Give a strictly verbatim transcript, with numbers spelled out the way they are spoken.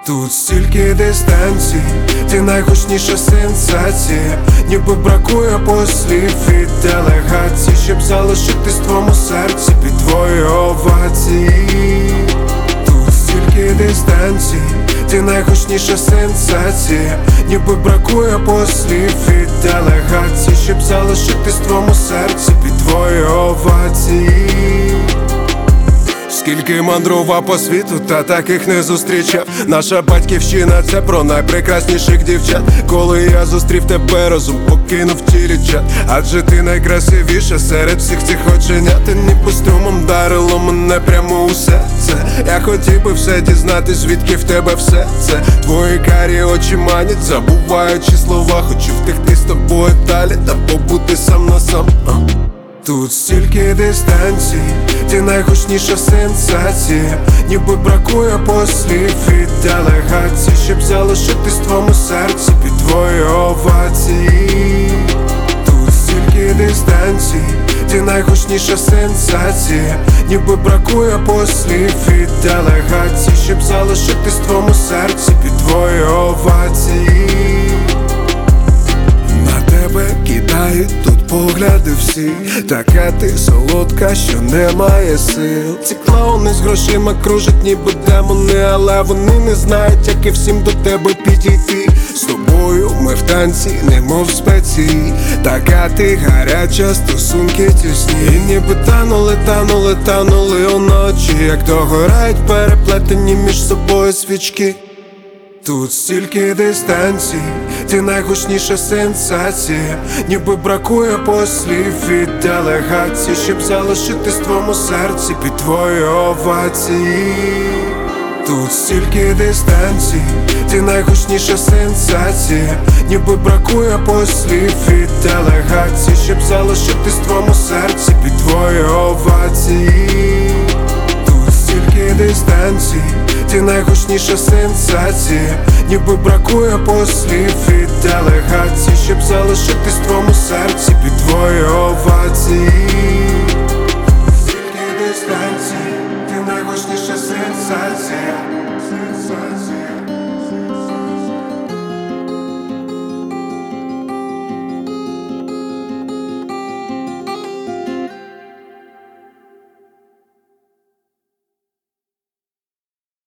Тут стільки дистанцій, ти найгучніша сенсація, ніби бракує послів і делегацій, щоб залишитись в твоєму серці під твої овації. Тут стільки дистанцій, ти найгучніша сенсація, ніби бракує послів і делегацій, щоб залишитись в твоєму серці під твої овації. Скільки мандрував по світу, та таких не зустрічав. Наша батьківщина — це про найпрекрасніших дівчат. Коли я зустрів тебе, розум покинув тілі чат. Адже ти найкрасивіша серед всіх цих оченят. Ти ніби струмом дарило мене прямо у серце. Я хотів би все дізнати, звідки в тебе все це. Твої карі очі манять, забуваючи слова. Хочу втекти з тобою далі та побути сам на сам. Тут стільки дистанцій, ти найгучніша сенсація, ніби бракує послів і делегацій, щоб залишитись в твоєму серці під твої овації. Тут стільки дистанцій, ти найгучніша сенсація, ніби бракує послів і делегацій, щоб залишитись в твоєму серці під твої овації. Тебе кидають тут погляди всі, така ти солодка, що немає сил. Ці клоуни з грошима кружать ніби демони, але вони не знають, як і всім до тебе підійти. З тобою ми в танці, немов спеції, така ти гаряча, стосунки тісні. І ніби танули, танули, танули уночі, як догорають переплетені між собою свічки. Тут стільки дистанцій, ти найгучніша сенсація, ніби бракує послів і делегацій, щоб залишитись в твоєму серці під твої овації. Тут стільки дистанцій, ти найгучніша сенсація, ніби бракує послів і делегацій, щоб залишитись в твоєму серці під твої овації. Тут стільки дистанцій, ти найгучніша сенсація, ніби бракує послів і делегацій, щоб залишитись в твоєму серці під твої овації. Стільки дистанцій, ти найгучніша сенсація,